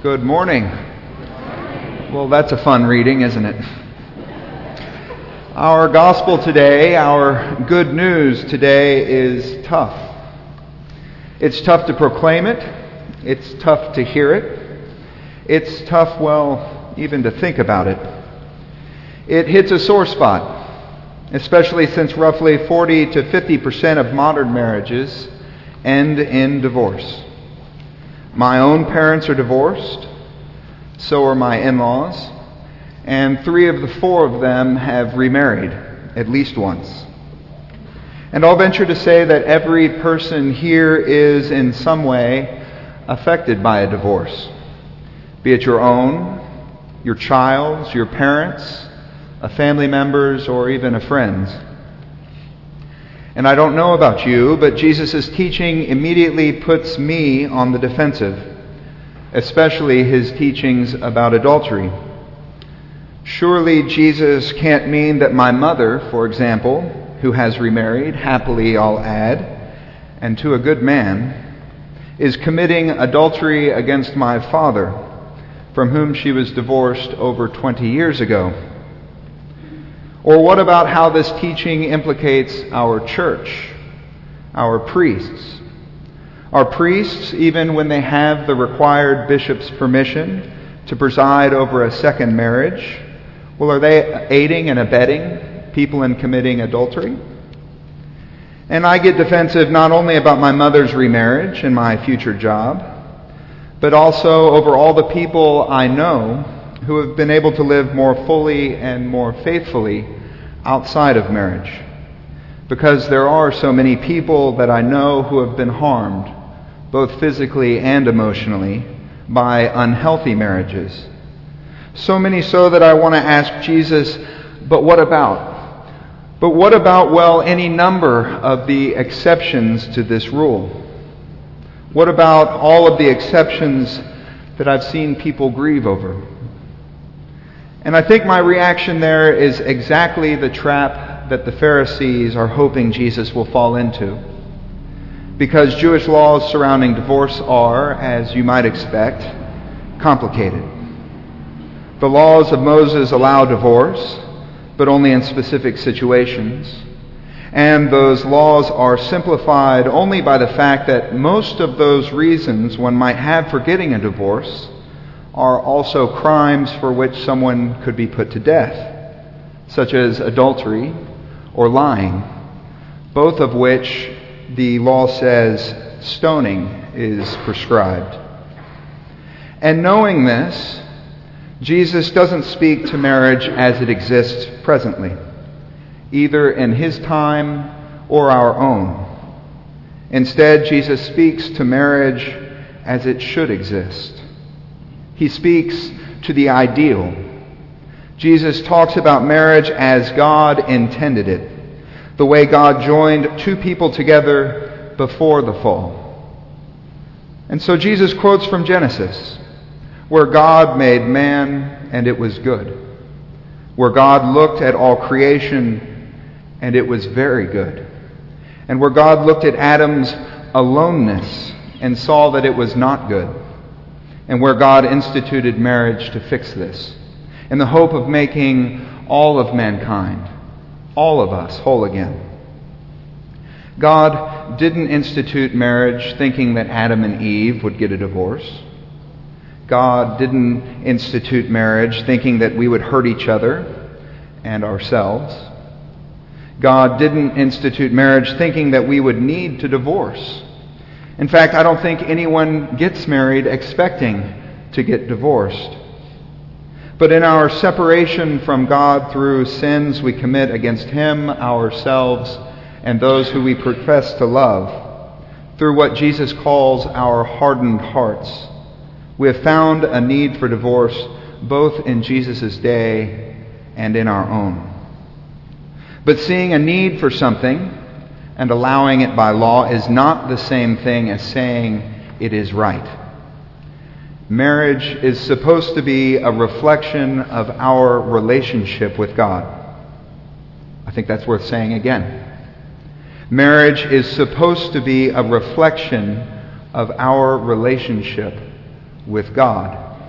Good morning. Well, that's a fun reading, isn't it? Our gospel today, our good news today is tough. It's tough to proclaim it. It's tough to hear it. It's tough, even to think about it. It hits a sore spot, especially since roughly 40 to 50% of modern marriages end in divorce. My own parents are divorced, so are my in-laws, and 3 of the 4 of them have remarried at least once. And I'll venture to say that every person here is in some way affected by a divorce, be it your own, your child's, your parents', a family member's, or even a friend's. And I don't know about you, but Jesus' teaching immediately puts me on the defensive, especially his teachings about adultery. Surely Jesus can't mean that my mother, for example, who has remarried, happily I'll add, and to a good man, is committing adultery against my father, from whom she was divorced over 20 years ago. Or what about how this teaching implicates our church, our priests? Our priests, even when they have the required bishop's permission to preside over a second marriage, are they aiding and abetting people in committing adultery? And I get defensive not only about my mother's remarriage and my future job, but also over all the people I know who have been able to live more fully and more faithfully outside of marriage. Because there are so many people that I know who have been harmed, both physically and emotionally, by unhealthy marriages. So many so that I want to ask Jesus, but what about? But what about, any number of the exceptions to this rule? What about all of the exceptions that I've seen people grieve over? And I think my reaction there is exactly the trap that the Pharisees are hoping Jesus will fall into. Because Jewish laws surrounding divorce are, as you might expect, complicated. The laws of Moses allow divorce, but only in specific situations. And those laws are simplified only by the fact that most of those reasons one might have for getting a divorce are also crimes for which someone could be put to death, such as adultery or lying, both of which the law says stoning is prescribed. And knowing this, Jesus doesn't speak to marriage as it exists presently, either in his time or our own. Instead, Jesus speaks to marriage as it should exist. He speaks to the ideal. Jesus talks about marriage as God intended it, the way God joined 2 people together before the fall. And so Jesus quotes from Genesis, where God made man and it was good, where God looked at all creation and it was very good, and where God looked at Adam's aloneness and saw that it was not good, and where God instituted marriage to fix this, in the hope of making all of mankind, all of us, whole again. God didn't institute marriage thinking that Adam and Eve would get a divorce. God didn't institute marriage thinking that we would hurt each other and ourselves. God didn't institute marriage thinking that we would need to divorce. In fact, I don't think anyone gets married expecting to get divorced. But in our separation from God through sins we commit against Him, ourselves, and those who we profess to love, through what Jesus calls our hardened hearts, we have found a need for divorce both in Jesus' day and in our own. But seeing a need for something and allowing it by law is not the same thing as saying it is right. Marriage is supposed to be a reflection of our relationship with God. I think that's worth saying again. Marriage is supposed to be a reflection of our relationship with God.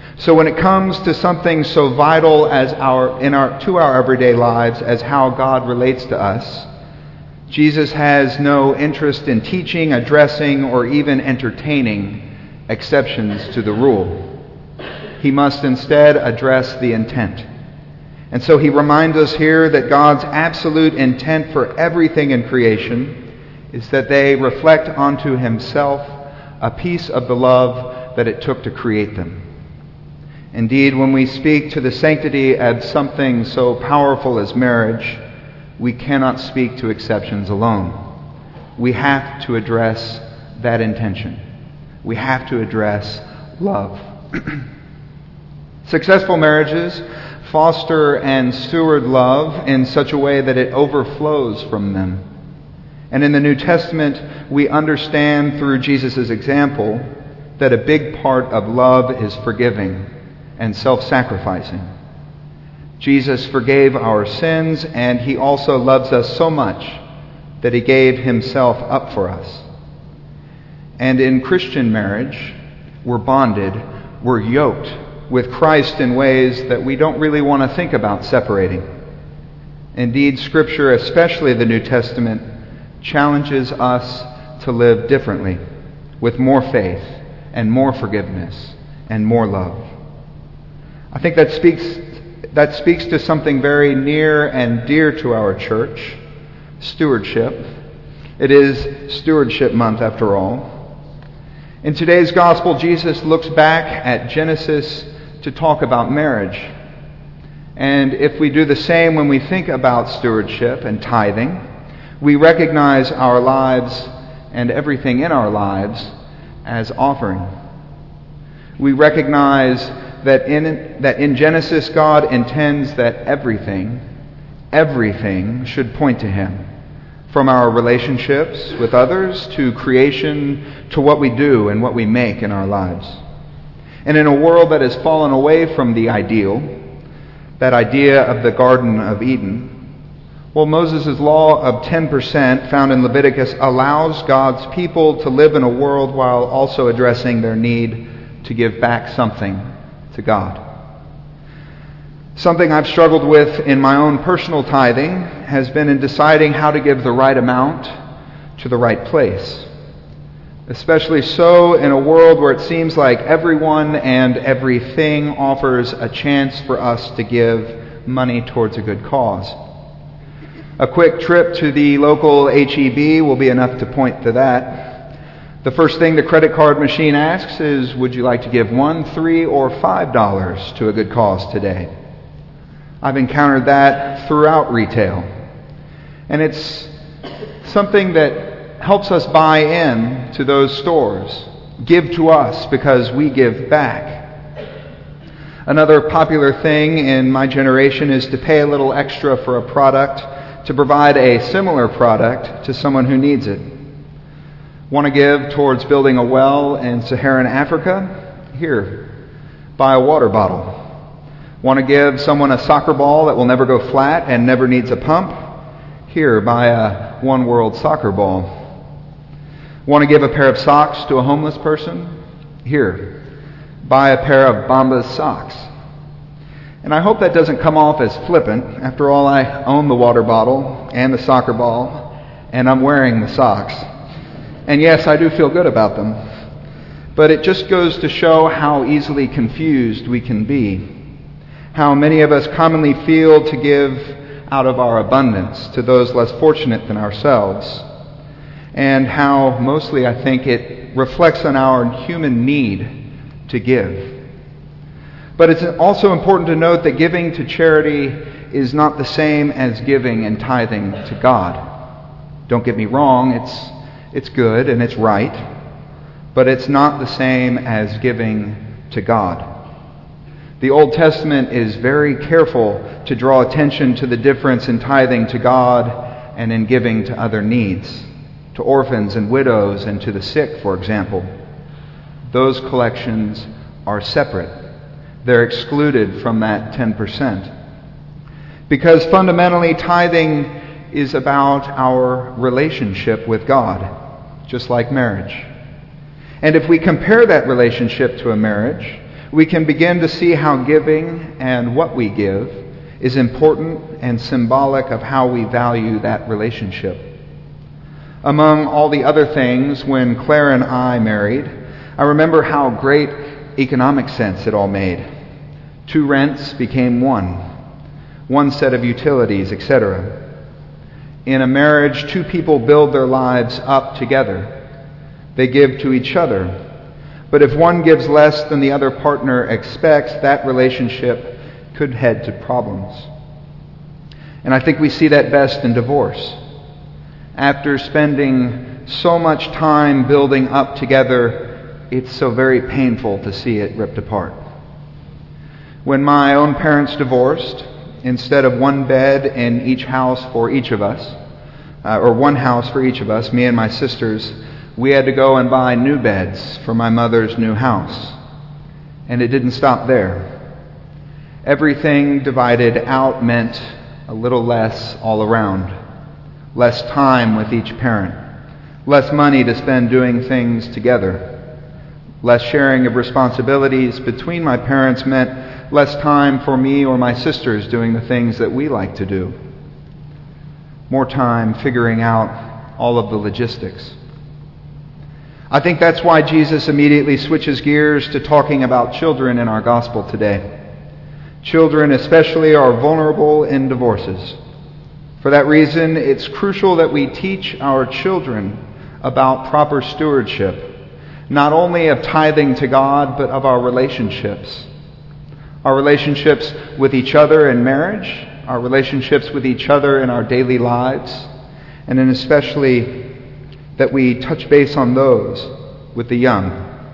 So when it comes to something so vital as to our everyday lives as how God relates to us, Jesus has no interest in teaching, addressing, or even entertaining exceptions to the rule. He must instead address the intent. And so he reminds us here that God's absolute intent for everything in creation is that they reflect onto himself a piece of the love that it took to create them. Indeed, when we speak to the sanctity of something so powerful as marriage, we cannot speak to exceptions alone. We have to address that intention. We have to address love. Successful marriages foster and steward love in such a way that it overflows from them. And in the New Testament, we understand through Jesus' example that a big part of love is forgiving and self-sacrificing. Jesus forgave our sins, and he also loves us so much that he gave himself up for us. And in Christian marriage, we're bonded, we're yoked with Christ in ways that we don't really want to think about separating. Indeed, Scripture, especially the New Testament, challenges us to live differently, with more faith and more forgiveness and more love. I think that speaks to something very near and dear to our church, stewardship. It is Stewardship Month, after all. In today's Gospel, Jesus looks back at Genesis to talk about marriage. And if we do the same when we think about stewardship and tithing, we recognize our lives and everything in our lives as offering. We recognize that in Genesis, God intends that everything should point to him. From our relationships with others, to creation, to what we do and what we make in our lives. And in a world that has fallen away from the ideal, that idea of the Garden of Eden, well, Moses' law of 10% found in Leviticus allows God's people to live in a world while also addressing their need to give back something to God. Something I've struggled with in my own personal tithing has been in deciding how to give the right amount to the right place. Especially so in a world where it seems like everyone and everything offers a chance for us to give money towards a good cause. A quick trip to the local H-E-B will be enough to point to that. The first thing the credit card machine asks is, would you like to give $1, $3, or $5 to a good cause today? I've encountered that throughout retail. And it's something that helps us buy in to those stores. Give to us because we give back. Another popular thing in my generation is to pay a little extra for a product to provide a similar product to someone who needs it. Want to give towards building a well in Saharan Africa? Here, buy a water bottle. Want to give someone a soccer ball that will never go flat and never needs a pump? Here, buy a One World soccer ball. Want to give a pair of socks to a homeless person? Here, buy a pair of Bombas socks. And I hope that doesn't come off as flippant. After all, I own the water bottle and the soccer ball, and I'm wearing the socks. And yes, I do feel good about them. But it just goes to show how easily confused we can be. How many of us commonly feel to give out of our abundance to those less fortunate than ourselves. And how mostly I think it reflects on our human need to give. But it's also important to note that giving to charity is not the same as giving and tithing to God. Don't get me wrong, it's good and it's right, but it's not the same as giving to God. The Old Testament is very careful to draw attention to the difference in tithing to God and in giving to other needs, to orphans and widows and to the sick, for example. Those collections are separate. They're excluded from that 10%. Because fundamentally, tithing is about our relationship with God, just like marriage. And if we compare that relationship to a marriage, we can begin to see how giving and what we give is important and symbolic of how we value that relationship. Among all the other things, when Claire and I married, I remember how great economic sense it all made. 2 rents became 1 set of utilities, etc. In a marriage, 2 people build their lives up together. They give to each other. But if one gives less than the other partner expects, that relationship could head to problems. And I think we see that best in divorce. After spending so much time building up together, it's so very painful to see it ripped apart. When my own parents divorced, instead of 1 bed in each house for each of us, or 1 house for each of us, me and my sisters, we had to go and buy new beds for my mother's new house. And it didn't stop there. Everything divided out meant a little less all around. Less time with each parent. Less money to spend doing things together. Less sharing of responsibilities between my parents meant less time for me or my sisters doing the things that we like to do. More time figuring out all of the logistics. I think that's why Jesus immediately switches gears to talking about children in our gospel today. Children especially are vulnerable in divorces. For that reason, it's crucial that we teach our children about proper stewardship, not only of tithing to God, but of our relationships. Our relationships with each other in marriage, our relationships with each other in our daily lives, and then especially that we touch base on those with the young.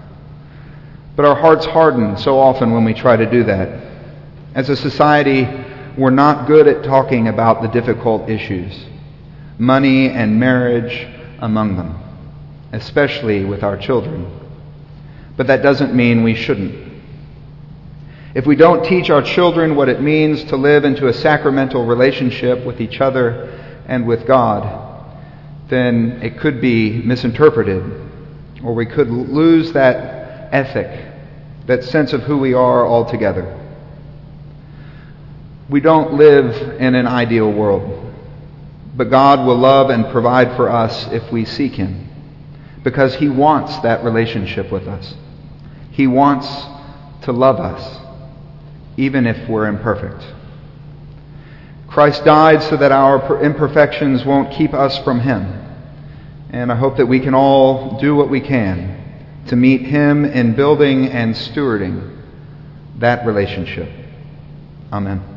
But our hearts harden so often when we try to do that. As a society, we're not good at talking about the difficult issues, money and marriage among them, especially with our children. But that doesn't mean we shouldn't. If we don't teach our children what it means to live into a sacramental relationship with each other and with God, then it could be misinterpreted, or we could lose that ethic, that sense of who we are altogether. We don't live in an ideal world, but God will love and provide for us if we seek Him, because He wants that relationship with us. He wants to love us, even if we're imperfect. Christ died so that our imperfections won't keep us from Him. And I hope that we can all do what we can to meet Him in building and stewarding that relationship. Amen.